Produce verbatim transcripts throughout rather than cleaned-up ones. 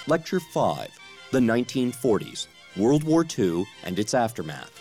Lecture five, The nineteen forties, World War Two and its Aftermath.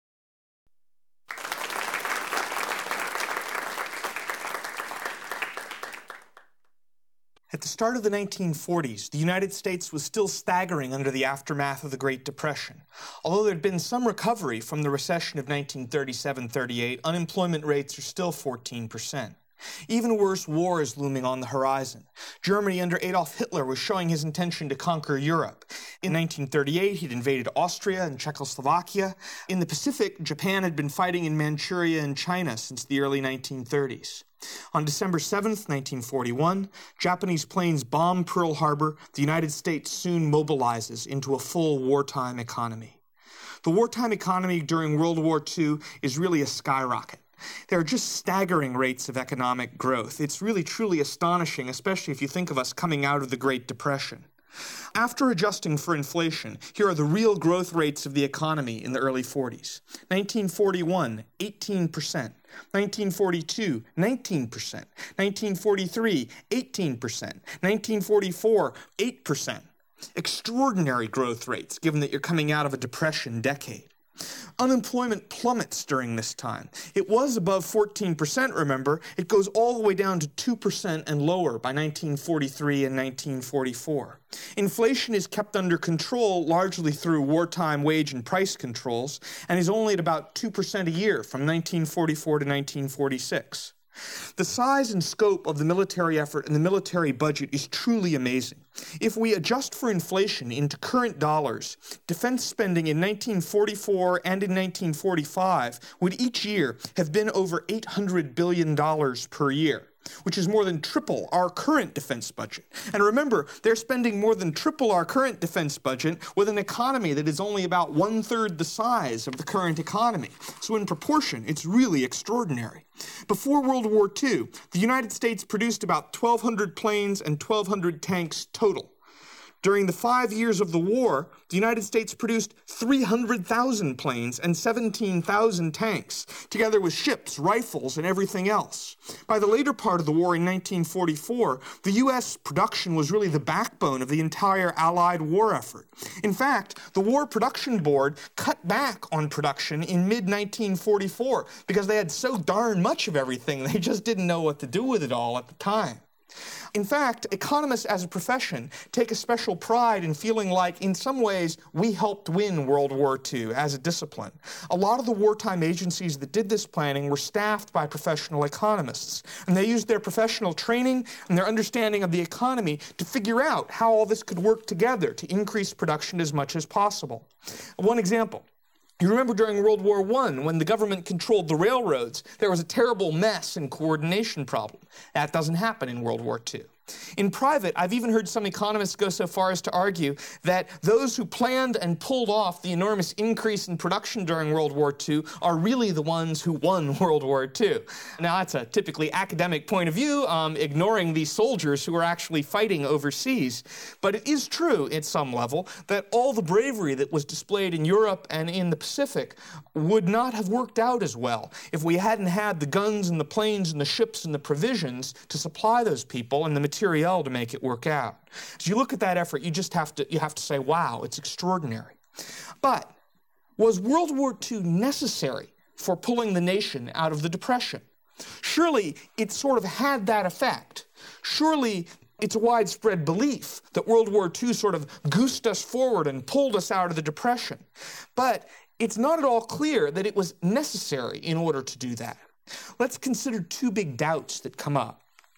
At the start of the nineteen forties, the United States was still staggering under the aftermath of the Great Depression. Although there had been some recovery from the recession of nineteen thirty-seven thirty-eight, unemployment rates are still fourteen percent. Even worse, war is looming on the horizon. Germany under Adolf Hitler was showing his intention to conquer Europe. In nineteen thirty-eight, he'd invaded Austria and Czechoslovakia. In the Pacific, Japan had been fighting in Manchuria and China since the early nineteen thirties. On December seventh, nineteen forty-one, Japanese planes bomb Pearl Harbor. The United States soon mobilizes into a full wartime economy. The wartime economy during World War Two is really a skyrocket. There are just staggering rates of economic growth. It's really truly astonishing, especially if you think of us coming out of the Great Depression. After adjusting for inflation, here are the real growth rates of the economy in the early forties. nineteen forty-one, eighteen percent. nineteen forty-two, nineteen percent. nineteen forty-three, eighteen percent. nineteen forty-four, eight percent. Extraordinary growth rates, given that you're coming out of a depression decade. Unemployment plummets during this time. It was above fourteen percent, remember. It goes all the way down to two percent and lower by nineteen forty-three and nineteen forty-four. Inflation is kept under control largely through wartime wage and price controls and is only at about two percent a year from nineteen forty-four to nineteen forty-six. The size and scope of the military effort and the military budget is truly amazing. If we adjust for inflation into current dollars, defense spending in nineteen forty-four and in nineteen forty-five would each year have been over eight hundred billion dollars per year, which is more than triple our current defense budget. And remember, they're spending more than triple our current defense budget with an economy that is only about one-third the size of the current economy. So in proportion, it's really extraordinary. Before World War Two, the United States produced about twelve hundred planes and twelve hundred tanks total. During the five years of the war, the United States produced three hundred thousand planes and seventeen thousand tanks, together with ships, rifles, and everything else. By the later part of the war in nineteen forty-four, the U S production was really the backbone of the entire Allied war effort. In fact, the War Production Board cut back on production in mid nineteen forty-four because they had so darn much of everything, they just didn't know what to do with it all at the time. In fact, economists as a profession take a special pride in feeling like, in some ways, we helped win World War Two as a discipline. A lot of the wartime agencies that did this planning were staffed by professional economists, and they used their professional training and their understanding of the economy to figure out how all this could work together to increase production as much as possible. One example. You remember during World War One, when the government controlled the railroads, there was a terrible mess and coordination problem. That doesn't happen in World War Two. In private, I've even heard some economists go so far as to argue that those who planned and pulled off the enormous increase in production during World War Two are really the ones who won World War Two. Now, that's a typically academic point of view, um, ignoring the soldiers who were actually fighting overseas. But it is true, at some level, that all the bravery that was displayed in Europe and in the Pacific would not have worked out as well if we hadn't had the guns and the planes and the ships and the provisions to supply those people and the material to make it work out. As you look at that effort, you just have to you have to say, wow, it's extraordinary. But was World War Two necessary for pulling the nation out of the Depression? Surely it sort of had that effect. Surely it's a widespread belief that World War Two sort of goosed us forward and pulled us out of the Depression. But it's not at all clear that it was necessary in order to do that. Let's consider two big doubts that come up.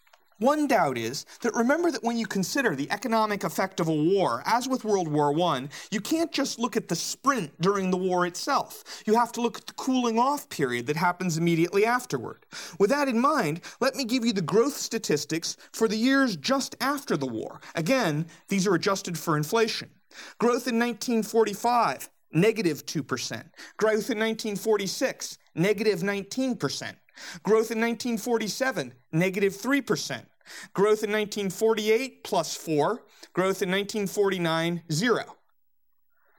One doubt is that remember that when you consider the economic effect of a war, as with World War One, you can't just look at the sprint during the war itself. You have to look at the cooling off period that happens immediately afterward. With that in mind, let me give you the growth statistics for the years just after the war. Again, these are adjusted for inflation. Growth in nineteen forty-five, negative two percent. Growth in nineteen forty-six, negative nineteen percent. Growth in nineteen forty-seven, negative three percent. Growth in nineteen forty-eight, plus four. Growth in nineteen forty-nine, zero.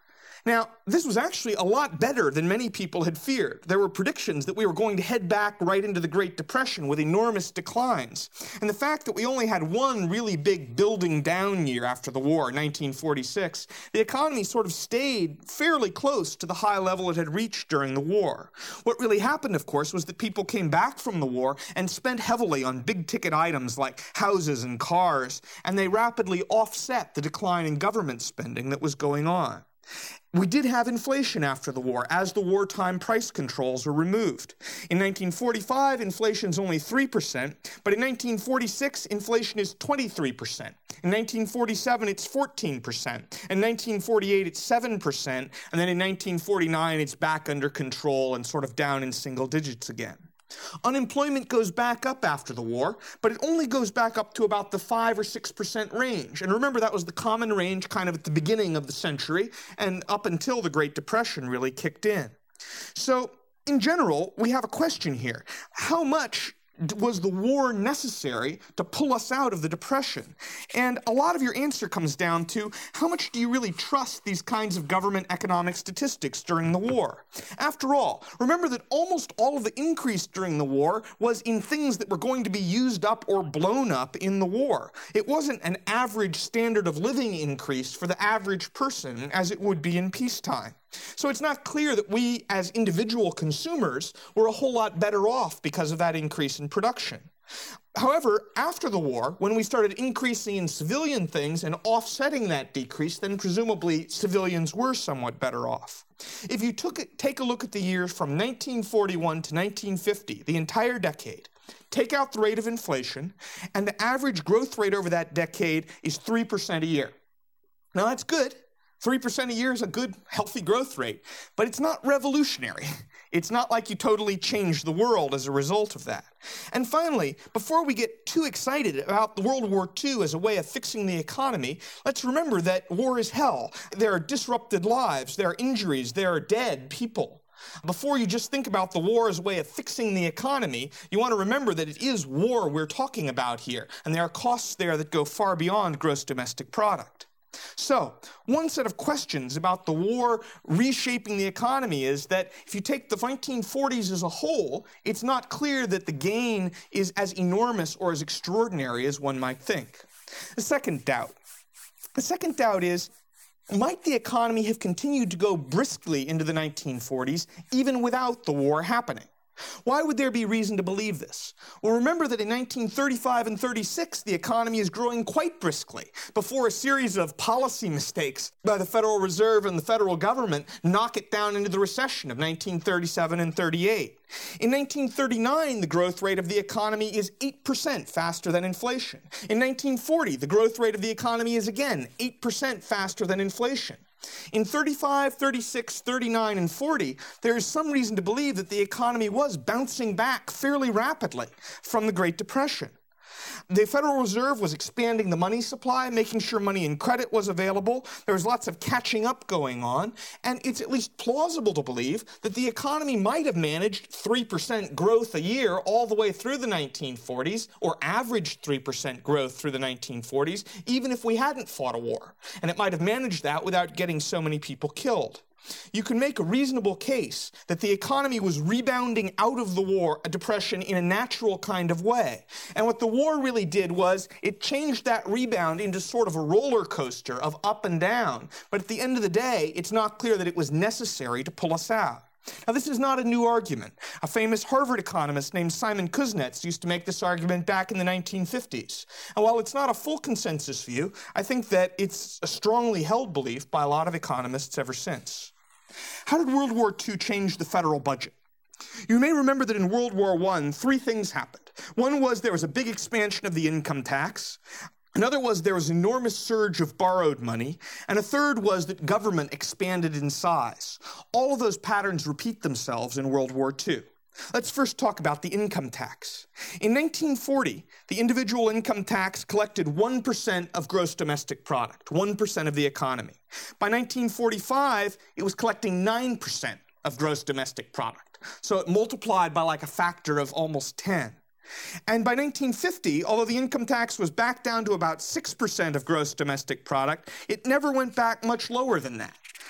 Now, this was actually a lot better than many people had feared. There were predictions that we were going to head back right into the Great Depression with enormous declines. And the fact that we only had one really big building down year after the war, nineteen forty-six, the economy sort of stayed fairly close to the high level it had reached during the war. What really happened, of course, was that people came back from the war and spent heavily on big-ticket items like houses and cars, and they rapidly offset the decline in government spending that was going on. We did have inflation after the war, as the wartime price controls were removed. In nineteen forty-five, inflation's only three percent, but in nineteen forty-six, inflation is twenty-three percent. In nineteen forty-seven, it's fourteen percent. In nineteen forty-eight, it's seven percent. And then in nineteen forty-nine, it's back under control and sort of down in single digits again. Unemployment goes back up after the war, but it only goes back up to about the five or six percent range. And remember, that was the common range kind of at the beginning of the century and up until the Great Depression really kicked in. So, in general, we have a question here. How much was the war necessary to pull us out of the Depression? And a lot of your answer comes down to how much do you really trust these kinds of government economic statistics during the war? After all, remember that almost all of the increase during the war was in things that were going to be used up or blown up in the war. It wasn't an average standard of living increase for the average person as it would be in peacetime. So it's not clear that we, as individual consumers, were a whole lot better off because of that increase in production. However, after the war, when we started increasing in civilian things and offsetting that decrease, then presumably civilians were somewhat better off. If you took it, take a look at the years from nineteen forty-one to nineteen fifty, the entire decade, take out the rate of inflation, and the average growth rate over that decade is three percent a year. Now that's good. three percent a year is a good, healthy growth rate, but it's not revolutionary. It's not like you totally changed the world as a result of that. And finally, before we get too excited about the World War Two as a way of fixing the economy, let's remember that war is hell. There are disrupted lives, there are injuries, there are dead people. Before you just think about the war as a way of fixing the economy, you want to remember that it is war we're talking about here, and there are costs there that go far beyond gross domestic product. So, one set of questions about the war reshaping the economy is that if you take the nineteen forties as a whole, it's not clear that the gain is as enormous or as extraordinary as one might think. The second doubt. The second doubt is, might the economy have continued to go briskly into the nineteen forties even without the war happening? Why would there be reason to believe this? Well, remember that in nineteen thirty-five and thirty-six, the economy is growing quite briskly before a series of policy mistakes by the Federal Reserve and the federal government knock it down into the recession of nineteen thirty-seven and thirty-eight. In nineteen thirty-nine, the growth rate of the economy is eight percent faster than inflation. In nineteen forty, the growth rate of the economy is again eight percent faster than inflation. In thirty-five, thirty-six, thirty-nine, and forty, there is some reason to believe that the economy was bouncing back fairly rapidly from the Great Depression. The Federal Reserve was expanding the money supply, making sure money and credit was available. There was lots of catching up going on, and it's at least plausible to believe that the economy might have managed three percent growth a year all the way through the nineteen forties, or averaged three percent growth through the nineteen forties, even if we hadn't fought a war. And it might have managed that without getting so many people killed. You can make a reasonable case that the economy was rebounding out of the war, a depression, in a natural kind of way. And what the war really did was it changed that rebound into sort of a roller coaster of up and down. But at the end of the day, it's not clear that it was necessary to pull us out. Now, this is not a new argument. A famous Harvard economist named Simon Kuznets used to make this argument back in the nineteen fifties. And while it's not a full consensus view, I think that it's a strongly held belief by a lot of economists ever since. How did World War Two change the federal budget? You may remember that in World War One, three things happened. One was there was a big expansion of the income tax. Another was there was an enormous surge of borrowed money. And a third was that government expanded in size. All of those patterns repeat themselves in World War Two. Let's first talk about the income tax. In nineteen forty, the individual income tax collected one percent of gross domestic product, one percent of the economy. By nineteen forty-five, it was collecting nine percent of gross domestic product. So it multiplied by like a factor of almost ten. And by nineteen fifty, although the income tax was back down to about six percent of gross domestic product, it never went back much lower than that.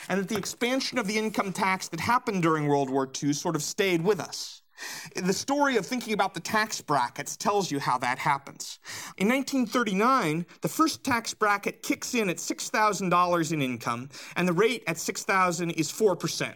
and that the expansion of the income tax that happened during World War Two sort of stayed with us. The story of thinking about the tax brackets tells you how that happens. In nineteen thirty-nine, the first tax bracket kicks in at six thousand dollars in income, and the rate at six thousand dollars is four percent.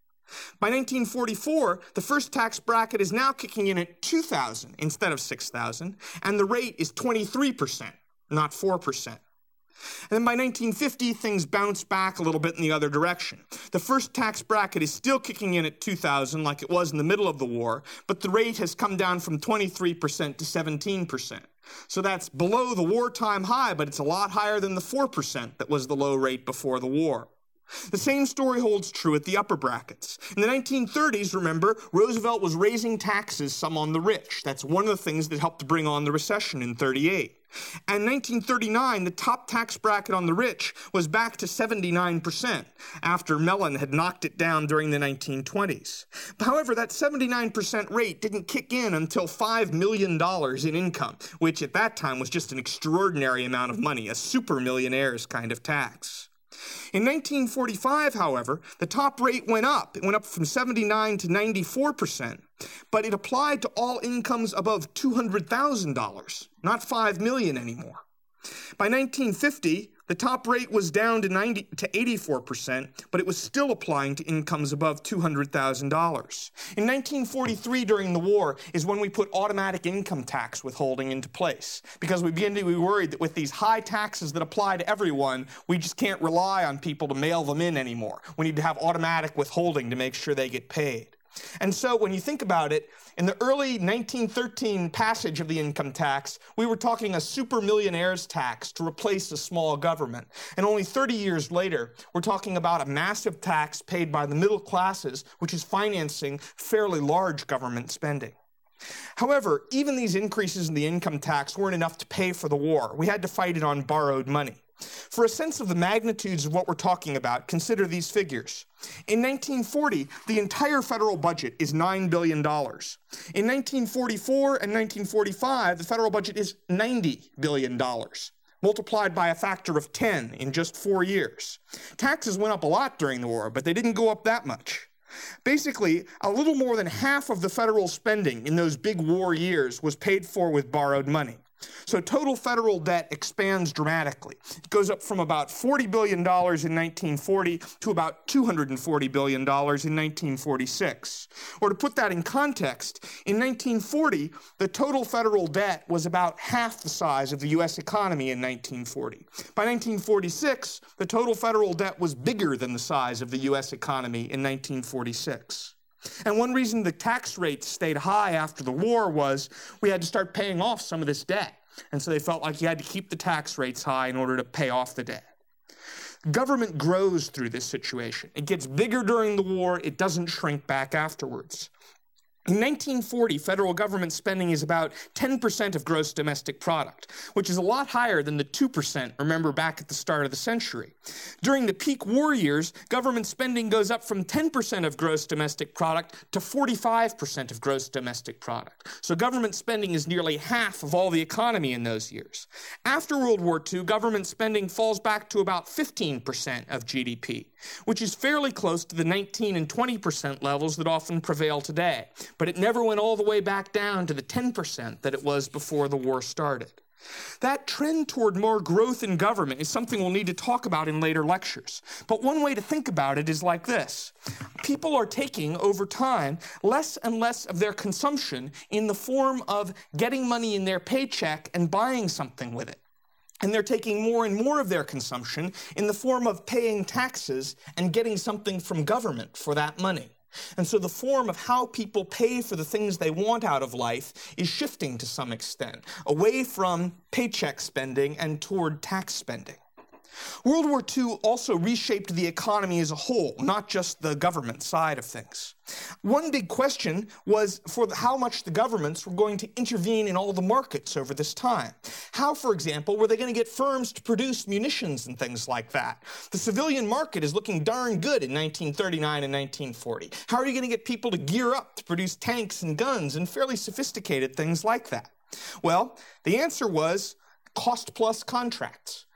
By nineteen forty-four, the first tax bracket is now kicking in at two thousand dollars instead of six thousand dollars, and the rate is twenty-three percent, not four percent. And then by nineteen fifty, things bounce back a little bit in the other direction. The first tax bracket is still kicking in at two thousand dollars like it was in the middle of the war, but the rate has come down from twenty-three percent to seventeen percent. So that's below the wartime high, but it's a lot higher than the four percent that was the low rate before the war. The same story holds true at the upper brackets. In the nineteen thirties, remember, Roosevelt was raising taxes some on the rich. That's one of the things that helped to bring on the recession in thirty-eight. And in nineteen thirty-nine, the top tax bracket on the rich was back to seventy-nine percent after Mellon had knocked it down during the nineteen twenties. However, that seventy-nine percent rate didn't kick in until five million dollars in income, which at that time was just an extraordinary amount of money, a super millionaire's kind of tax. In nineteen forty-five, however, the top rate went up. It went up from seventy-nine to ninety-four percent, but it applied to all incomes above two hundred thousand dollars, not five million dollars anymore. By nineteen fifty, the top rate was down to ninety to eighty-four percent, but it was still applying to incomes above two hundred thousand dollars. In nineteen forty-three, during the war, is when we put automatic income tax withholding into place, because we began to be worried that with these high taxes that apply to everyone, we just can't rely on people to mail them in anymore. We need to have automatic withholding to make sure they get paid. And so when you think about it, in the early nineteen thirteen passage of the income tax, we were talking a super millionaire's tax to replace a small government. And only thirty years later, we're talking about a massive tax paid by the middle classes, which is financing fairly large government spending. However, even these increases in the income tax weren't enough to pay for the war. We had to fight it on borrowed money. For a sense of the magnitudes of what we're talking about, consider these figures. In nineteen forty, the entire federal budget is nine billion dollars. In nineteen forty-four and nineteen forty-five, the federal budget is ninety billion dollars, multiplied by a factor of ten in just four years. Taxes went up a lot during the war, but they didn't go up that much. Basically, a little more than half of the federal spending in those big war years was paid for with borrowed money. So total federal debt expands dramatically. It goes up from about forty billion dollars in nineteen forty to about two hundred forty billion dollars in nineteen forty-six. Or to put that in context, in nineteen forty, the total federal debt was about half the size of the U S economy in nineteen forty. By nineteen forty-six, the total federal debt was bigger than the size of the U S economy in nineteen forty-six. And one reason the tax rates stayed high after the war was we had to start paying off some of this debt. And so they felt like you had to keep the tax rates high in order to pay off the debt. Government grows through this situation. It gets bigger during the war. It doesn't shrink back afterwards. In nineteen forty, federal government spending is about ten percent of gross domestic product, which is a lot higher than the two percent, remember, back at the start of the century. During the peak war years, government spending goes up from ten percent of gross domestic product to forty-five percent of gross domestic product. So government spending is nearly half of all the economy in those years. After World War Two, government spending falls back to about fifteen percent of G D P, which is fairly close to the nineteen and twenty percent levels that often prevail today. But it never went all the way back down to the ten percent that it was before the war started. That trend toward more growth in government is something we'll need to talk about in later lectures. But one way to think about it is like this. People are taking, over time, less and less of their consumption in the form of getting money in their paycheck and buying something with it. And they're taking more and more of their consumption in the form of paying taxes and getting something from government for that money. And so the form of how people pay for the things they want out of life is shifting to some extent, away from paycheck spending and toward tax spending. World War Two also reshaped the economy as a whole, not just the government side of things. One big question was for the, how much the governments were going to intervene in all the markets over this time. How, for example, were they going to get firms to produce munitions and things like that? The civilian market is looking darn good in nineteen thirty-nine and nineteen forty. How are you going to get people to gear up to produce tanks and guns and fairly sophisticated things like that? Well, the answer was cost-plus contracts.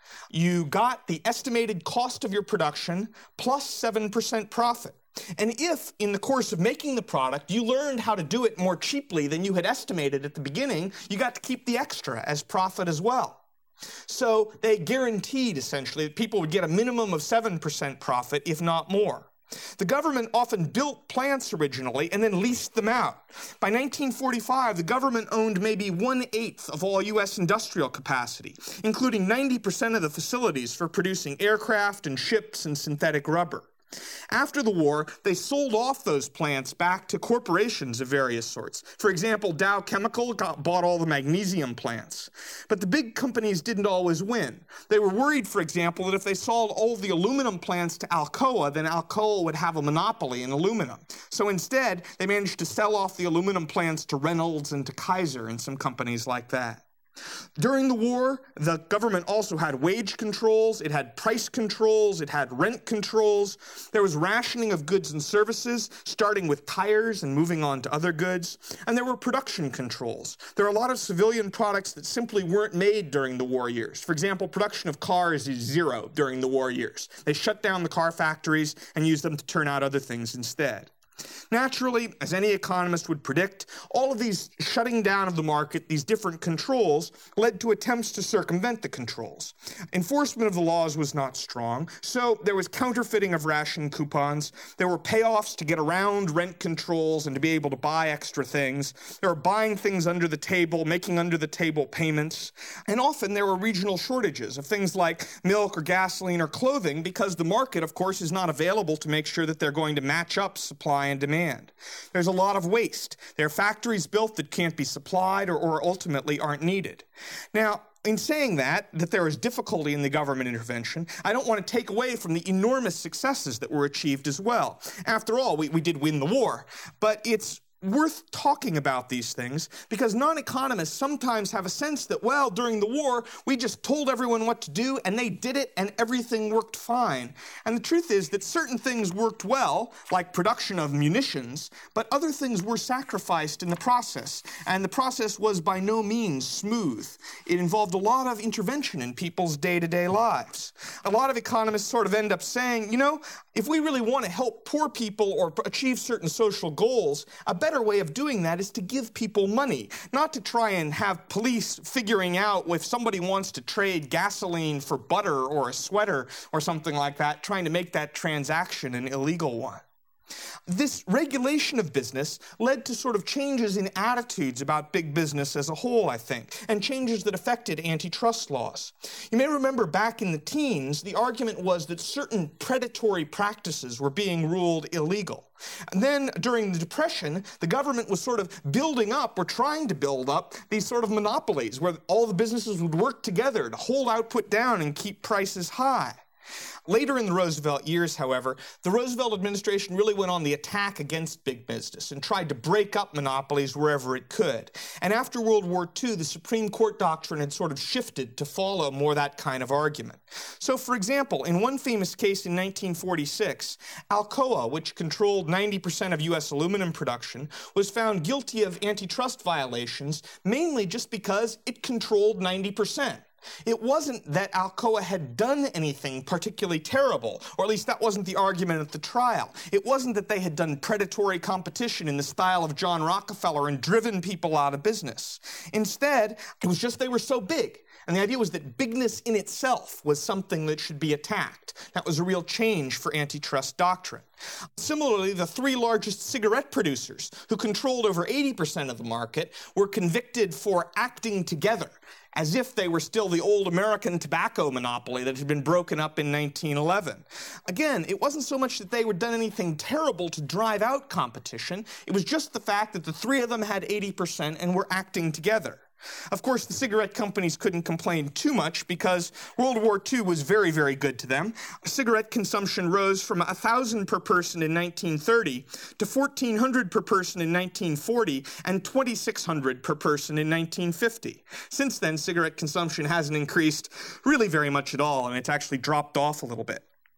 You got the estimated cost of your production plus seven percent profit. And if, in the course of making the product, you learned how to do it more cheaply than you had estimated at the beginning, you got to keep the extra as profit as well. So they guaranteed, essentially, that people would get a minimum of seven percent profit, if not more. The government often built plants originally and then leased them out. By nineteen forty-five, the government owned maybe one-eighth of all U S industrial capacity, including ninety percent of the facilities for producing aircraft and ships and synthetic rubber. After the war, they sold off those plants back to corporations of various sorts. For example, Dow Chemical got, bought all the magnesium plants. But the big companies didn't always win. They were worried, for example, that if they sold all the aluminum plants to Alcoa, then Alcoa would have a monopoly in aluminum. So instead, they managed to sell off the aluminum plants to Reynolds and to Kaiser and some companies like that. During the war, the government also had wage controls, it had price controls, it had rent controls. There was rationing of goods and services, starting with tires and moving on to other goods. And there were production controls. There are a lot of civilian products that simply weren't made during the war years. For example, production of cars is zero during the war years. They shut down the car factories and used them to turn out other things instead. Naturally, as any economist would predict, all of these shutting down of the market, these different controls, led to attempts to circumvent the controls. Enforcement of the laws was not strong, so there was counterfeiting of ration coupons, there were payoffs to get around rent controls and to be able to buy extra things, there were buying things under the table, making under-the-table payments, and often there were regional shortages of things like milk or gasoline or clothing because the market, of course, is not available to make sure that they're going to match up supply and demand. There's a lot of waste. There are factories built that can't be supplied or, or ultimately aren't needed. Now, in saying that, that there is difficulty in the government intervention, I don't want to take away from the enormous successes that were achieved as well. After all, we, we did win the war, but it's worth talking about these things because non-economists sometimes have a sense that, well, during the war, we just told everyone what to do and they did it and everything worked fine. And the truth is that certain things worked well, like production of munitions, but other things were sacrificed in the process. And the process was by no means smooth. It involved a lot of intervention in people's day-to-day lives. A lot of economists sort of end up saying, you know, if we really want to help poor people or achieve certain social goals, a better better way of doing that is to give people money, not to try and have police figuring out if somebody wants to trade gasoline for butter or a sweater or something like that, trying to make that transaction an illegal one. This regulation of business led to sort of changes in attitudes about big business as a whole, I think, and changes that affected antitrust laws. You may remember back in the teens, the argument was that certain predatory practices were being ruled illegal. And then during the Depression, the government was sort of building up or trying to build up these sort of monopolies where all the businesses would work together to hold output down and keep prices high. Later in the Roosevelt years, however, the Roosevelt administration really went on the attack against big business and tried to break up monopolies wherever it could. And after World War Two, the Supreme Court doctrine had sort of shifted to follow more that kind of argument. So, for example, in one famous case in nineteen forty-six, Alcoa, which controlled ninety percent of U S aluminum production, was found guilty of antitrust violations, mainly just because it controlled ninety percent. It wasn't that Alcoa had done anything particularly terrible, or at least that wasn't the argument at the trial. It wasn't that they had done predatory competition in the style of John Rockefeller and driven people out of business. Instead, it was just they were so big. And the idea was that bigness in itself was something that should be attacked. That was a real change for antitrust doctrine. Similarly, the three largest cigarette producers, who controlled over eighty percent of the market, were convicted for acting together, as if they were still the old American tobacco monopoly that had been broken up in nineteen eleven. Again, it wasn't so much that they had done anything terrible to drive out competition. It was just the fact that the three of them had eighty percent and were acting together. Of course, the cigarette companies couldn't complain too much because World War Two was very, very good to them. Cigarette consumption rose from one thousand per person in nineteen thirty to fourteen hundred per person in nineteen forty and twenty-six hundred per person in nineteen fifty. Since then, cigarette consumption hasn't increased really very much at all, and it's actually dropped off a little bit.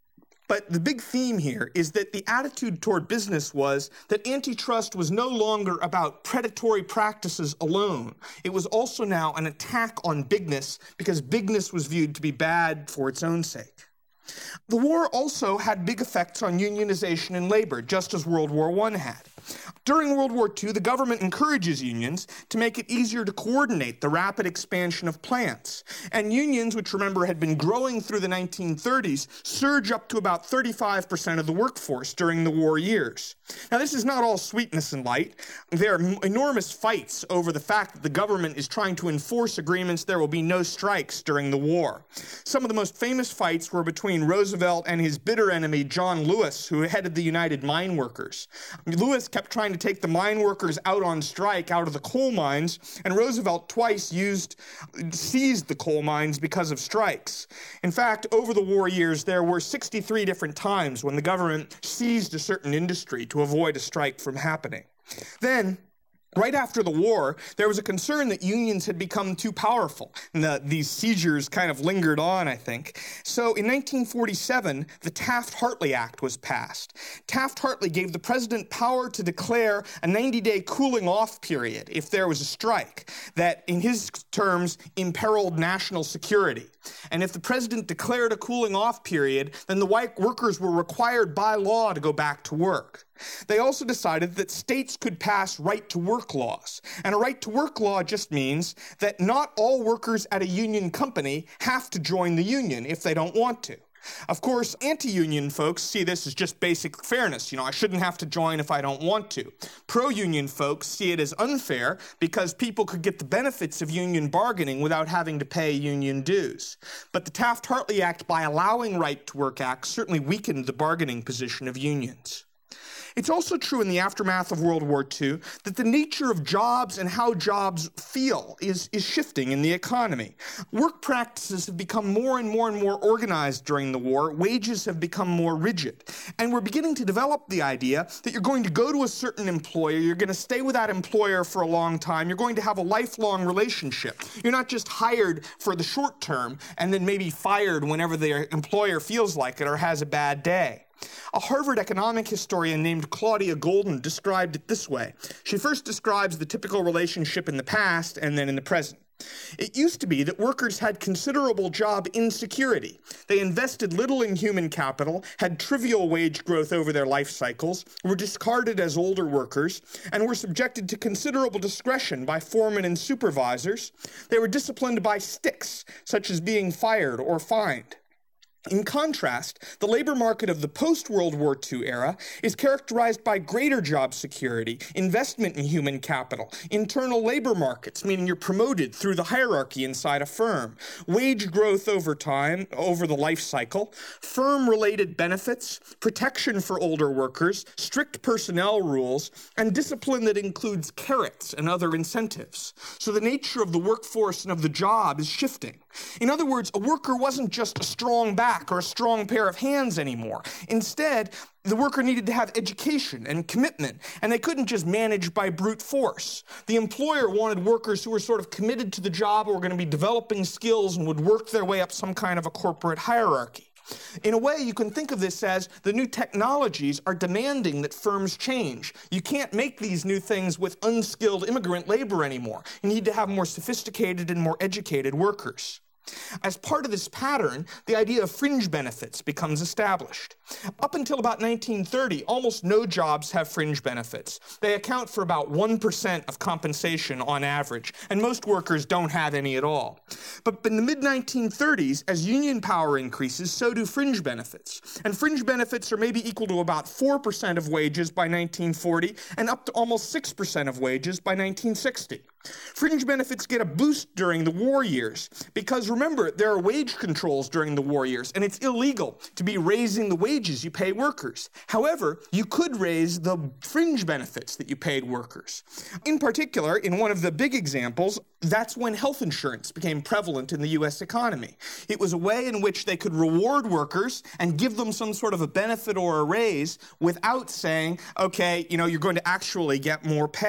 But the big theme here is that the attitude toward business was that antitrust was no longer about predatory practices alone. It was also now an attack on bigness because bigness was viewed to be bad for its own sake. The war also had big effects on unionization and labor, just as World War One had. During World War Two, the government encourages unions to make it easier to coordinate the rapid expansion of plants. And unions, which remember had been growing through the nineteen thirties, surge up to about thirty-five percent of the workforce during the war years. Now, this is not all sweetness and light. There are enormous fights over the fact that the government is trying to enforce agreements there will be no strikes during the war. Some of the most famous fights were between Roosevelt and his bitter enemy, John Lewis, who headed the United Mine Workers. Lewis kept trying to take the mine workers out on strike out of the coal mines, and Roosevelt twice used, seized the coal mines because of strikes. In fact, over the war years, there were sixty-three different times when the government seized a certain industry to avoid a strike from happening. Then, right after the war, there was a concern that unions had become too powerful, and the, these seizures kind of lingered on, I think. So in nineteen forty-seven, the Taft-Hartley Act was passed. Taft-Hartley gave the president power to declare a ninety-day cooling-off period if there was a strike that, in his terms, imperiled national security. And if the president declared a cooling-off period, then the white workers were required by law to go back to work. They also decided that states could pass right-to-work laws. And a right-to-work law just means that not all workers at a union company have to join the union if they don't want to. Of course, anti-union folks see this as just basic fairness. You know, I shouldn't have to join if I don't want to. Pro-union folks see it as unfair because people could get the benefits of union bargaining without having to pay union dues. But the Taft-Hartley Act, by allowing right-to-work acts, certainly weakened the bargaining position of unions. It's also true in the aftermath of World War Two that the nature of jobs and how jobs feel is, is shifting in the economy. Work practices have become more and more and more organized during the war. Wages have become more rigid. And we're beginning to develop the idea that you're going to go to a certain employer, you're going to stay with that employer for a long time, you're going to have a lifelong relationship. You're not just hired for the short term and then maybe fired whenever the employer feels like it or has a bad day. A Harvard economic historian named Claudia Golden described it this way. She first describes the typical relationship in the past and then in the present. It used to be that workers had considerable job insecurity. They invested little in human capital, had trivial wage growth over their life cycles, were discarded as older workers, and were subjected to considerable discretion by foremen and supervisors. They were disciplined by sticks, such as being fired or fined. In contrast, the labor market of the post-World War Two era is characterized by greater job security, investment in human capital, internal labor markets, meaning you're promoted through the hierarchy inside a firm, wage growth over time, over the life cycle, firm-related benefits, protection for older workers, strict personnel rules, and discipline that includes carrots and other incentives. So the nature of the workforce and of the job is shifting. In other words, a worker wasn't just a strong back or a strong pair of hands anymore. Instead, the worker needed to have education and commitment, and they couldn't just manage by brute force. The employer wanted workers who were sort of committed to the job, or were going to be developing skills and would work their way up some kind of a corporate hierarchy. In a way, you can think of this as the new technologies are demanding that firms change. You can't make these new things with unskilled immigrant labor anymore. You need to have more sophisticated and more educated workers. As part of this pattern, the idea of fringe benefits becomes established. Up until about nineteen thirty, almost no jobs have fringe benefits. They account for about one percent of compensation on average, and most workers don't have any at all. But in the mid nineteen thirties, as union power increases, so do fringe benefits. And fringe benefits are maybe equal to about four percent of wages by nineteen forty, and up to almost six percent of wages by nineteen sixty. Fringe benefits get a boost during the war years because, remember, there are wage controls during the war years, and it's illegal to be raising the wages you pay workers. However, you could raise the fringe benefits that you paid workers. In particular, in one of the big examples, that's when health insurance became prevalent in the U S economy. It was a way in which they could reward workers and give them some sort of a benefit or a raise without saying, okay, you know, you're going to actually get more pay.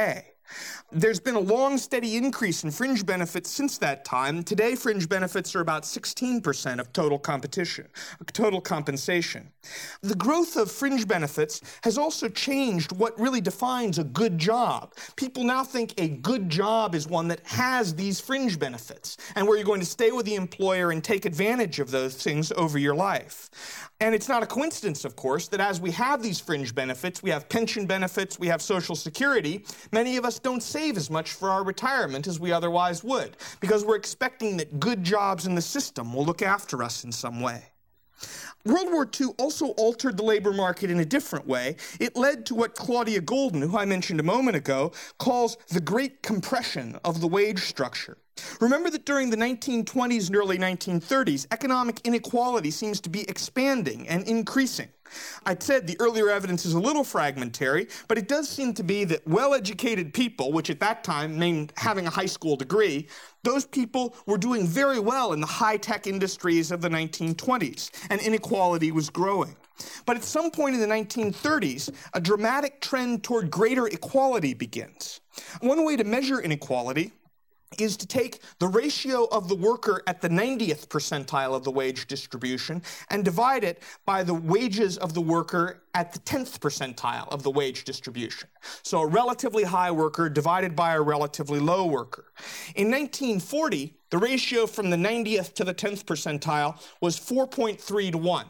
There's been a long, steady increase in fringe benefits since that time. Today, fringe benefits are about sixteen percent of total competition, total compensation. The growth of fringe benefits has also changed what really defines a good job. People now think a good job is one that has these fringe benefits, and where you're going to stay with the employer and take advantage of those things over your life. And it's not a coincidence, of course, that as we have these fringe benefits, we have pension benefits, we have Social Security, many of us don't save as much for our retirement as we otherwise would, because we're expecting that good jobs in the system will look after us in some way. World War Two also altered the labor market in a different way. It led to what Claudia Goldin, who I mentioned a moment ago, calls the Great Compression of the wage structure. Remember that during the nineteen twenties and early nineteen thirties, economic inequality seems to be expanding and increasing. I said the earlier evidence is a little fragmentary, but it does seem to be that well-educated people, which at that time meant having a high school degree, those people were doing very well in the high-tech industries of the nineteen twenties, and inequality was growing. But at some point in the nineteen thirties, a dramatic trend toward greater equality begins. One way to measure inequality is to take the ratio of the worker at the ninetieth percentile of the wage distribution and divide it by the wages of the worker at the tenth percentile of the wage distribution. So a relatively high worker divided by a relatively low worker. In nineteen forty, the ratio from the ninetieth to the tenth percentile was four point three to one.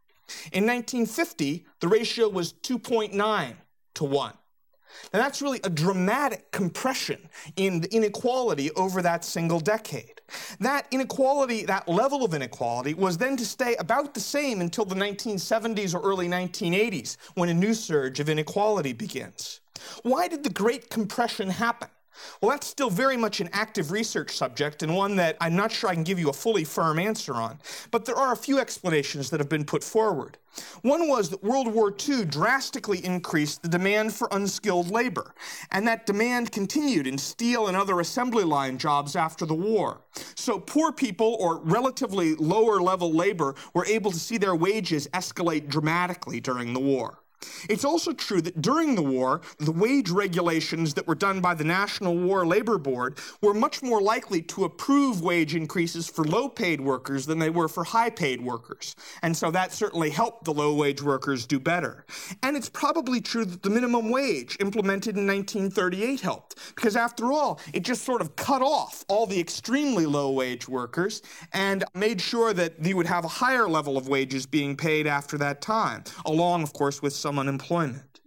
In nineteen fifty, the ratio was two point nine to one. Now that's really a dramatic compression in the inequality over that single decade. That inequality, that level of inequality, was then to stay about the same until the nineteen seventies or early nineteen eighties, when a new surge of inequality begins. Why did the Great Compression happen? Well, that's still very much an active research subject, and one that I'm not sure I can give you a fully firm answer on. But there are a few explanations that have been put forward. One was that World War Two drastically increased the demand for unskilled labor, and that demand continued in steel and other assembly line jobs after the war. So poor people, or relatively lower-level labor, were able to see their wages escalate dramatically during the war. It's also true that during the war, the wage regulations that were done by the National War Labor Board were much more likely to approve wage increases for low-paid workers than they were for high-paid workers. And so that certainly helped the low-wage workers do better. And it's probably true that the minimum wage implemented in nineteen thirty-eight helped, because after all, it just sort of cut off all the extremely low-wage workers and made sure that they would have a higher level of wages being paid after that time, along, of course, with some unemployment.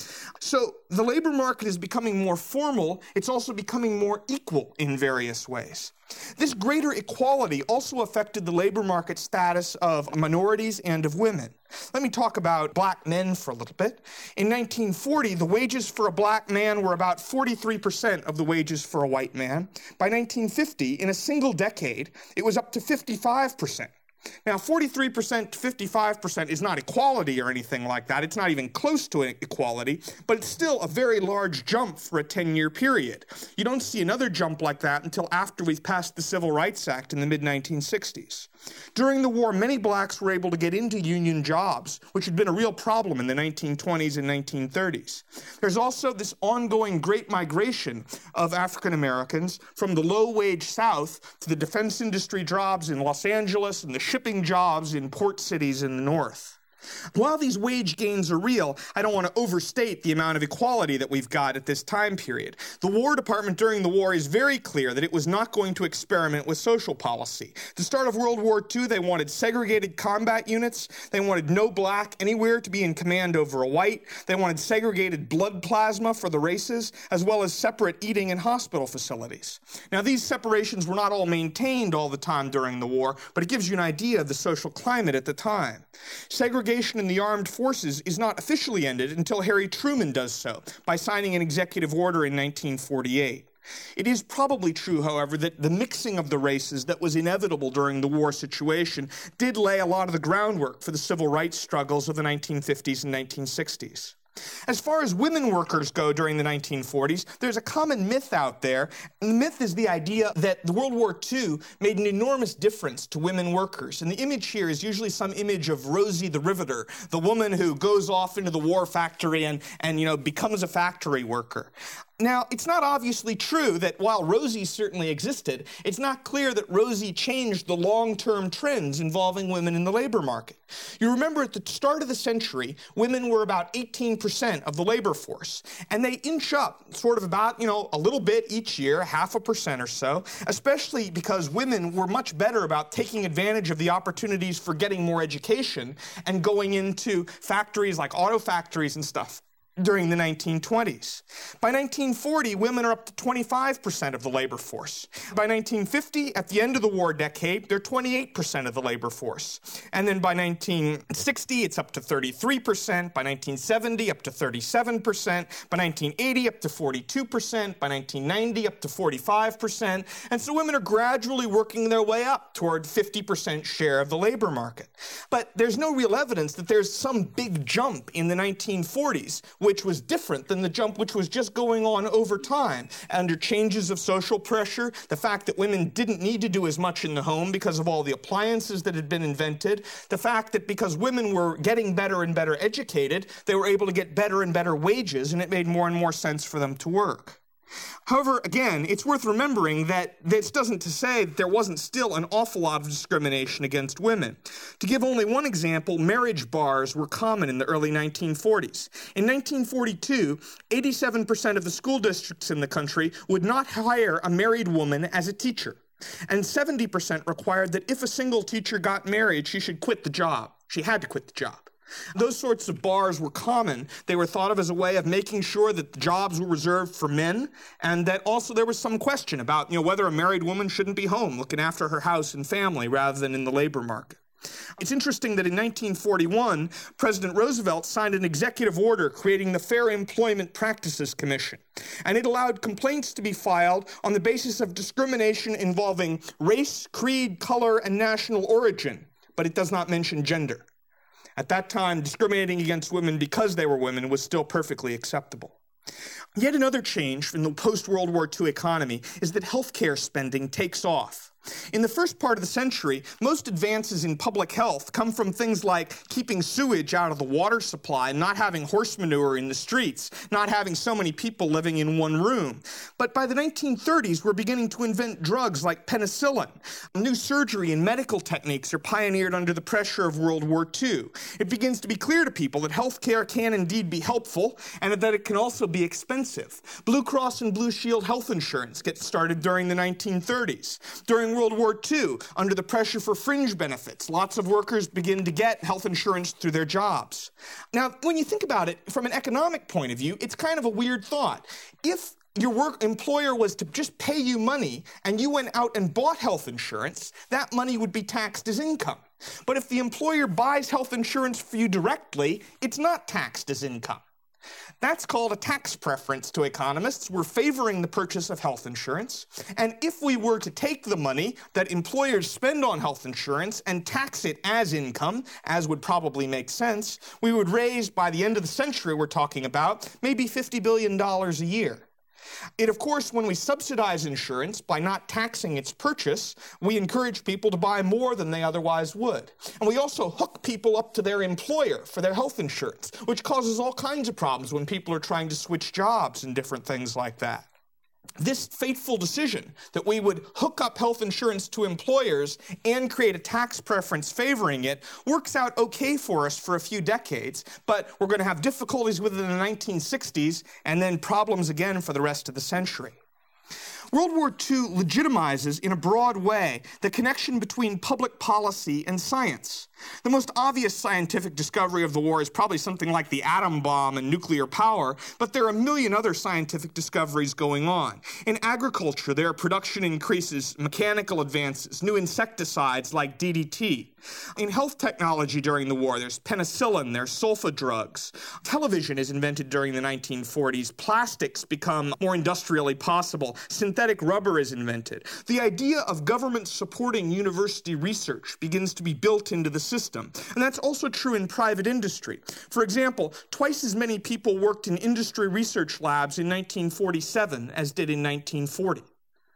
So the labor market is becoming more formal. It's also becoming more equal in various ways. This greater equality also affected the labor market status of minorities and of women. Let me talk about black men for a little bit. In nineteen forty, the wages for a black man were about forty-three percent of the wages for a white man. By nineteen fifty, in a single decade, it was up to fifty-five percent. Now, forty-three percent to fifty-five percent is not equality or anything like that. It's not even close to equality, but it's still a very large jump for a ten-year period. You don't see another jump like that until after we've passed the Civil Rights Act in the mid nineteen sixties. During the war, many blacks were able to get into union jobs, which had been a real problem in the nineteen twenties and nineteen thirties. There's also this ongoing great migration of African Americans from the low-wage South to the defense industry jobs in Los Angeles and the shipping jobs in port cities in the North. While these wage gains are real, I don't want to overstate the amount of equality that we've got at this time period. The War Department during the war is very clear that it was not going to experiment with social policy. At the start of World War Two, they wanted segregated combat units. They wanted no black anywhere to be in command over a white. They wanted segregated blood plasma for the races, as well as separate eating and hospital facilities. Now, these separations were not all maintained all the time during the war, but it gives you an idea of the social climate at the time. Segregation in the armed forces is not officially ended until Harry Truman does so by signing an executive order in nineteen forty-eight. It is probably true, however, that the mixing of the races that was inevitable during the war situation did lay a lot of the groundwork for the civil rights struggles of the nineteen fifties and nineteen sixties. As far as women workers go during the nineteen forties, there's a common myth out there. And the myth is the idea that the World War Two made an enormous difference to women workers. And the image here is usually some image of Rosie the Riveter, the woman who goes off into the war factory and, and you know, becomes a factory worker. Now, it's not obviously true that while Rosie certainly existed, it's not clear that Rosie changed the long-term trends involving women in the labor market. You remember at the start of the century, women were about eighteen percent of the labor force, and they inch up sort of about, you know, a little bit each year, half a percent or so, especially because women were much better about taking advantage of the opportunities for getting more education and going into factories like auto factories and stuff during the nineteen twenties. By nineteen forty, women are up to twenty-five percent of the labor force. By nineteen fifty, at the end of the war decade, they're twenty-eight percent of the labor force. And then by nineteen sixty, it's up to thirty-three percent. By nineteen seventy, up to thirty-seven percent. By nineteen eighty, up to forty-two percent. By nineteen ninety, up to forty-five percent. And so women are gradually working their way up toward fifty percent share of the labor market. But there's no real evidence that there's some big jump in the nineteen forties, which was different than the jump which was just going on over time under changes of social pressure, the fact that women didn't need to do as much in the home because of all the appliances that had been invented, the fact that because women were getting better and better educated, they were able to get better and better wages, and it made more and more sense for them to work. However, again, it's worth remembering that this doesn't to say that there wasn't still an awful lot of discrimination against women. To give only one example, marriage bars were common in the early nineteen forties. In nineteen forty-two, eighty-seven percent of the school districts in the country would not hire a married woman as a teacher. And seventy percent required that if a single teacher got married, she should quit the job. She had to quit the job. Those sorts of bars were common. They were thought of as a way of making sure that the jobs were reserved for men, and that also there was some question about, you know, whether a married woman shouldn't be home looking after her house and family rather than in the labor market. It's interesting that in nineteen forty-one, President Roosevelt signed an executive order creating the Fair Employment Practices Commission, and it allowed complaints to be filed on the basis of discrimination involving race, creed, color, and national origin, but it does not mention gender. At that time, discriminating against women because they were women was still perfectly acceptable. Yet another change in the post-World War Two economy is that healthcare spending takes off. In the first part of the century, most advances in public health come from things like keeping sewage out of the water supply, not having horse manure in the streets, not having so many people living in one room. But by the nineteen thirties, we're beginning to invent drugs like penicillin. New surgery and medical techniques are pioneered under the pressure of World War Two. It begins to be clear to people that healthcare can indeed be helpful and that it can also be expensive. Blue Cross and Blue Shield health insurance gets started during the nineteen thirties. During World War Two, under the pressure for fringe benefits, lots of workers begin to get health insurance through their jobs. Now, when you think about it, from an economic point of view, it's kind of a weird thought. If your work employer was to just pay you money and you went out and bought health insurance, that money would be taxed as income. But if the employer buys health insurance for you directly, it's not taxed as income. That's called a tax preference to economists. We're favoring the purchase of health insurance. And if we were to take the money that employers spend on health insurance and tax it as income, as would probably make sense, we would raise, by the end of the century we're talking about, maybe fifty billion dollars a year. It, of course, when we subsidize insurance by not taxing its purchase, we encourage people to buy more than they otherwise would. And we also hook people up to their employer for their health insurance, which causes all kinds of problems when people are trying to switch jobs and different things like that. This fateful decision that we would hook up health insurance to employers and create a tax preference favoring it works out okay for us for a few decades, but we're going to have difficulties with it in the nineteen sixties and then problems again for the rest of the century. World War Two legitimizes in a broad way the connection between public policy and science. The most obvious scientific discovery of the war is probably something like the atom bomb and nuclear power, but there are a million other scientific discoveries going on. In agriculture, there are production increases, mechanical advances, new insecticides like D D T. In health technology during the war, there's penicillin, there's sulfa drugs. Television is invented during the nineteen forties. Plastics become more industrially possible. Synthetic rubber is invented. The idea of government supporting university research begins to be built into the system. And that's also true in private industry. For example, twice as many people worked in industry research labs in nineteen forty-seven as did in nineteen forty.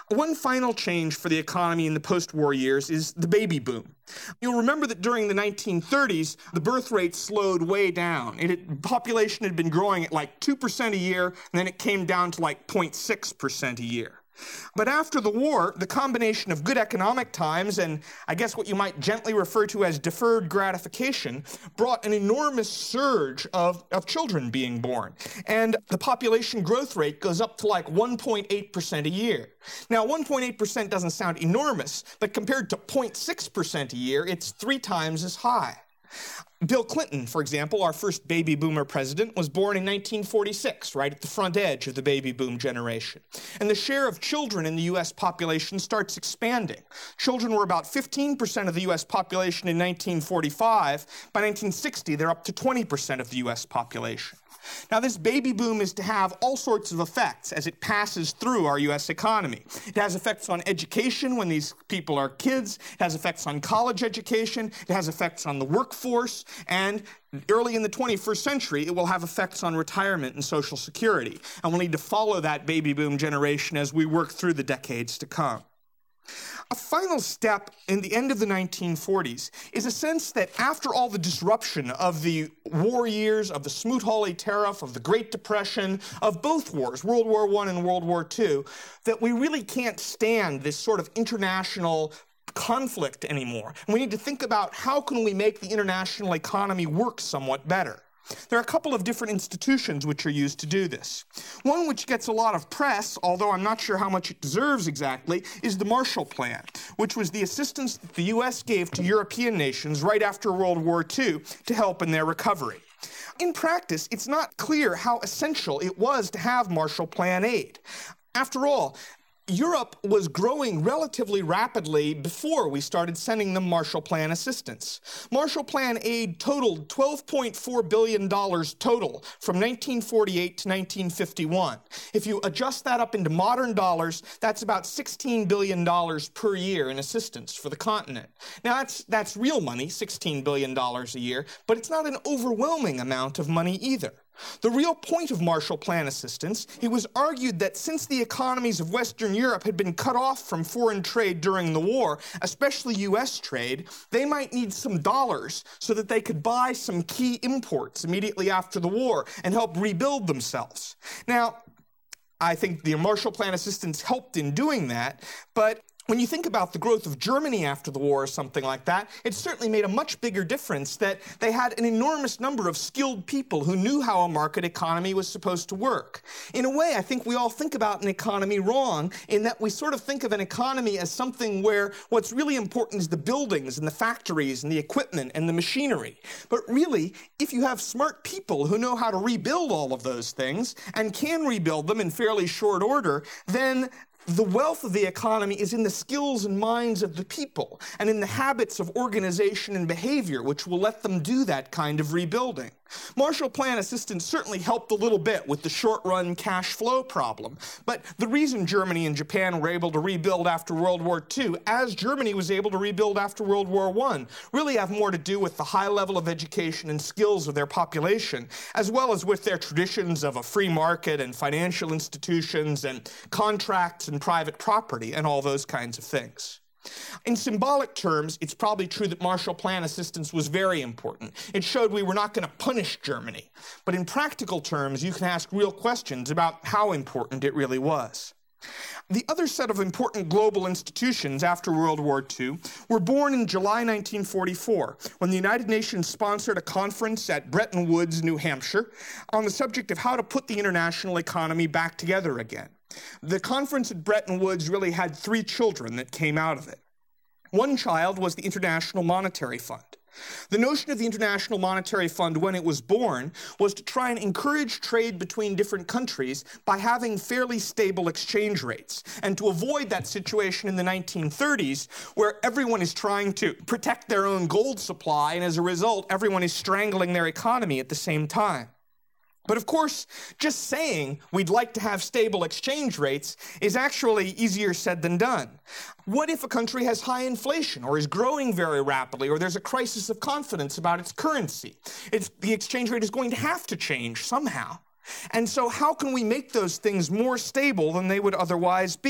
One final change for the economy in the post-war years is the baby boom. You'll remember that during the nineteen thirties, the birth rate slowed way down. It had, population had been growing at like two percent a year, and then it came down to like zero point six percent a year. But after the war, the combination of good economic times and I guess what you might gently refer to as deferred gratification brought an enormous surge of, of children being born. And the population growth rate goes up to like one point eight percent a year. Now, one point eight percent doesn't sound enormous, but compared to zero point six percent a year, it's three times as high. Bill Clinton, for example, our first baby boomer president, was born in nineteen forty-six, right at the front edge of the baby boom generation. And the share of children in the U S population starts expanding. Children were about fifteen percent of the U S population in nineteen forty-five. By nineteen sixty, they're up to twenty percent of the U S population. Now, this baby boom is to have all sorts of effects as it passes through our U S economy. It has effects on education when these people are kids. It has effects on college education. It has effects on the workforce. And early in the twenty-first century, it will have effects on retirement and Social Security. And we'll need to follow that baby boom generation as we work through the decades to come. A final step in the end of the nineteen forties is a sense that after all the disruption of the war years, of the Smoot-Hawley Tariff, of the Great Depression, of both wars, World War One and World War Two, that we really can't stand this sort of international conflict anymore. And we need to think about how can we make the international economy work somewhat better. There are a couple of different institutions which are used to do this. One which gets a lot of press, although I'm not sure how much it deserves exactly, is the Marshall Plan, which was the assistance that the U S gave to European nations right after World War Two to help in their recovery. In practice, it's not clear how essential it was to have Marshall Plan aid. After all, Europe was growing relatively rapidly before we started sending them Marshall Plan assistance. Marshall Plan aid totaled twelve point four billion dollars total from nineteen forty-eight to nineteen fifty-one. If you adjust that up into modern dollars, that's about sixteen billion dollars per year in assistance for the continent. Now, that's, that's real money, sixteen billion dollars a year, but it's not an overwhelming amount of money either. The real point of Marshall Plan assistance, it was argued that since the economies of Western Europe had been cut off from foreign trade during the war, especially U S trade, they might need some dollars so that they could buy some key imports immediately after the war and help rebuild themselves. Now, I think the Marshall Plan assistance helped in doing that, but when you think about the growth of Germany after the war or something like that, it certainly made a much bigger difference that they had an enormous number of skilled people who knew how a market economy was supposed to work. In a way, I think we all think about an economy wrong in that we sort of think of an economy as something where what's really important is the buildings and the factories and the equipment and the machinery. But really, if you have smart people who know how to rebuild all of those things and can rebuild them in fairly short order, then the wealth of the economy is in the skills and minds of the people and in the habits of organization and behavior which will let them do that kind of rebuilding. Marshall Plan assistance certainly helped a little bit with the short-run cash flow problem, but the reason Germany and Japan were able to rebuild after World War Two, as Germany was able to rebuild after World War One, really have more to do with the high level of education and skills of their population, as well as with their traditions of a free market and financial institutions and contracts and private property and all those kinds of things. In symbolic terms, it's probably true that Marshall Plan assistance was very important. It showed we were not going to punish Germany. But in practical terms, you can ask real questions about how important it really was. The other set of important global institutions after World War Two were born in July nineteen forty-four, when the United Nations sponsored a conference at Bretton Woods, New Hampshire, on the subject of how to put the international economy back together again. The conference at Bretton Woods really had three children that came out of it. One child was the International Monetary Fund. The notion of the International Monetary Fund when it was born was to try and encourage trade between different countries by having fairly stable exchange rates, and to avoid that situation in the nineteen thirties where everyone is trying to protect their own gold supply, and as a result, everyone is strangling their economy at the same time. But of course, just saying we'd like to have stable exchange rates is actually easier said than done. What if a country has high inflation or is growing very rapidly, or there's a crisis of confidence about its currency? It's, the exchange rate is going to have to change somehow. And so how can we make those things more stable than they would otherwise be?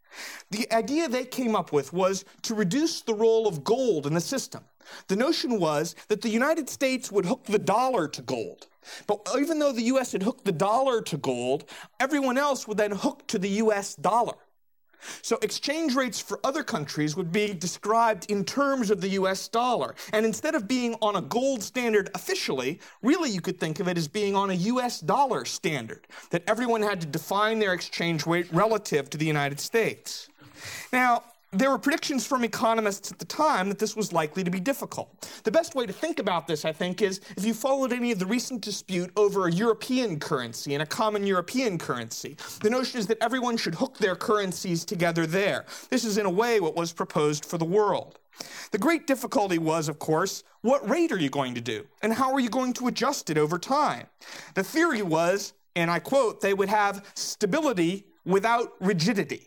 The idea they came up with was to reduce the role of gold in the system. The notion was that the United States would hook the dollar to gold. But even though the U S had hooked the dollar to gold, everyone else would then hook to the U S dollar. So exchange rates for other countries would be described in terms of the U S dollar. And instead of being on a gold standard officially, really you could think of it as being on a U S dollar standard, that everyone had to define their exchange rate relative to the United States. Now, there were predictions from economists at the time that this was likely to be difficult. The best way to think about this, I think, is if you followed any of the recent dispute over a European currency and a common European currency. The notion is that everyone should hook their currencies together there. This is, in a way, what was proposed for the world. The great difficulty was, of course, what rate are you going to do? And how are you going to adjust it over time? The theory was, and I quote, they would have stability without rigidity.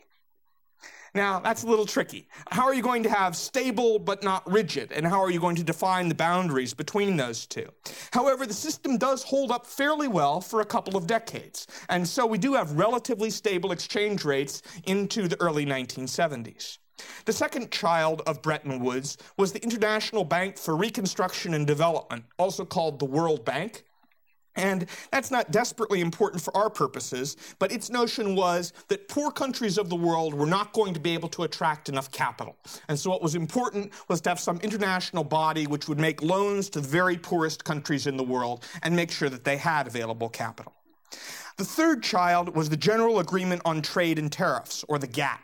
Now, that's a little tricky. How are you going to have stable but not rigid? And how are you going to define the boundaries between those two? However, the system does hold up fairly well for a couple of decades. And so we do have relatively stable exchange rates into the early nineteen seventies. The second child of Bretton Woods was the International Bank for Reconstruction and Development, also called the World Bank. And that's not desperately important for our purposes, but its notion was that poor countries of the world were not going to be able to attract enough capital. And so what was important was to have some international body which would make loans to the very poorest countries in the world and make sure that they had available capital. The third child was the General Agreement on Trade and Tariffs, or the GATT.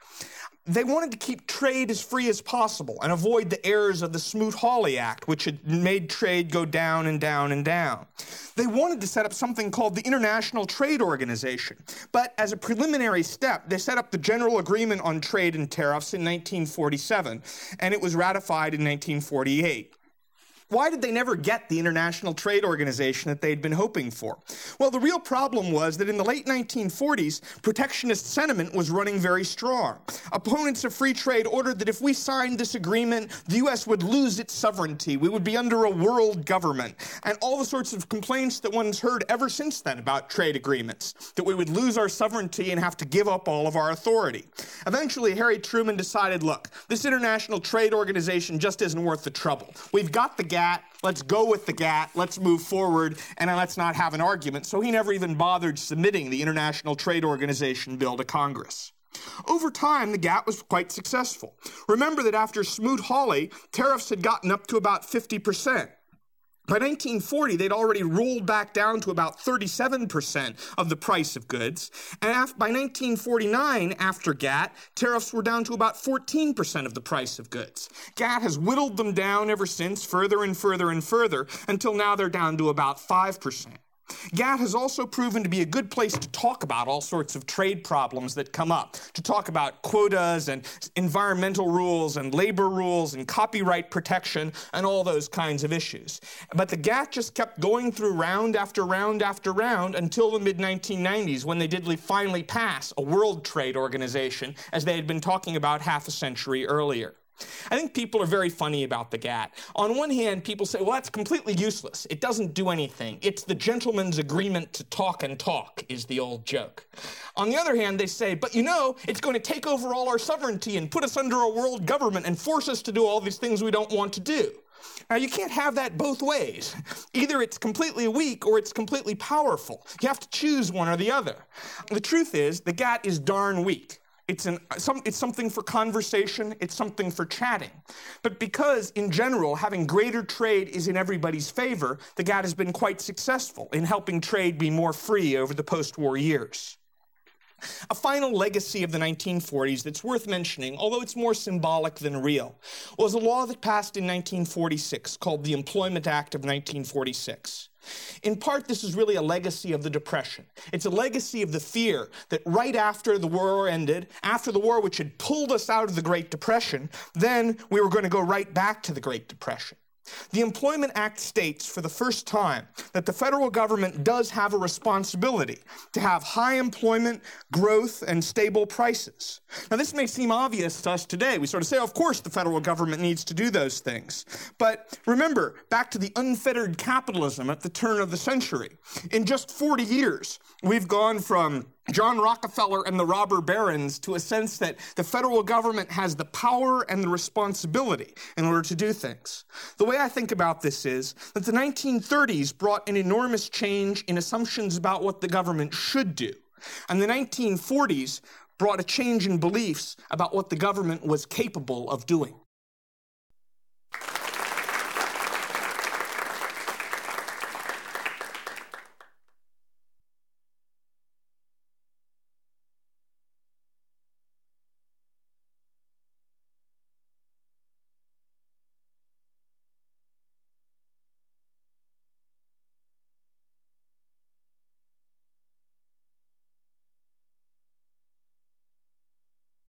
They wanted to keep trade as free as possible and avoid the errors of the Smoot-Hawley Act, which had made trade go down and down and down. They wanted to set up something called the International Trade Organization, but as a preliminary step, they set up the General Agreement on Trade and Tariffs in nineteen forty-seven, and it was ratified in nineteen forty-eight. Why did they never get the International Trade Organization that they'd been hoping for? Well, the real problem was that in the late nineteen forties, protectionist sentiment was running very strong. Opponents of free trade ordered that if we signed this agreement, the U S would lose its sovereignty. We would be under a world government. And all the sorts of complaints that one's heard ever since then about trade agreements, that we would lose our sovereignty and have to give up all of our authority. Eventually, Harry Truman decided, look, this International Trade Organization just isn't worth the trouble. We've got the GATT. Let's go with the GATT, let's move forward, and let's not have an argument. So he never even bothered submitting the International Trade Organization bill to Congress. Over time, the GATT was quite successful. Remember that after Smoot-Hawley, tariffs had gotten up to about fifty percent. By nineteen forty, they'd already rolled back down to about thirty-seven percent of the price of goods. And by nineteen forty-nine, after GATT, tariffs were down to about fourteen percent of the price of goods. GATT has whittled them down ever since, further and further and further, until now they're down to about five percent. GATT has also proven to be a good place to talk about all sorts of trade problems that come up, to talk about quotas and environmental rules and labor rules and copyright protection and all those kinds of issues. But the GATT just kept going through round after round after round until the mid nineteen nineties, when they did finally pass a World Trade Organization, as they had been talking about half a century earlier. I think people are very funny about the GATT. On one hand, people say, well, that's completely useless. It doesn't do anything. It's the gentleman's agreement to talk and talk, is the old joke. On the other hand, they say, but you know, it's going to take over all our sovereignty and put us under a world government and force us to do all these things we don't want to do. Now, you can't have that both ways. Either it's completely weak or it's completely powerful. You have to choose one or the other. The truth is, the GATT is darn weak. It's, an, some, it's something for conversation, it's something for chatting. But because, in general, having greater trade is in everybody's favor, the GATT has been quite successful in helping trade be more free over the post-war years. A final legacy of the nineteen forties that's worth mentioning, although it's more symbolic than real, was a law that passed in nineteen forty-six called the Employment Act of nineteen forty-six. In part, this is really a legacy of the Depression. It's a legacy of the fear that right after the war ended, after the war which had pulled us out of the Great Depression, then we were going to go right back to the Great Depression. The Employment Act states for the first time that the federal government does have a responsibility to have high employment, growth, and stable prices. Now, this may seem obvious to us today. We sort of say, oh, of course, the federal government needs to do those things. But remember, back to the unfettered capitalism at the turn of the century. In just forty years, we've gone from John Rockefeller and the robber barons to a sense that the federal government has the power and the responsibility in order to do things. The way I think about this is that the nineteen thirties brought an enormous change in assumptions about what the government should do, and the nineteen forties brought a change in beliefs about what the government was capable of doing.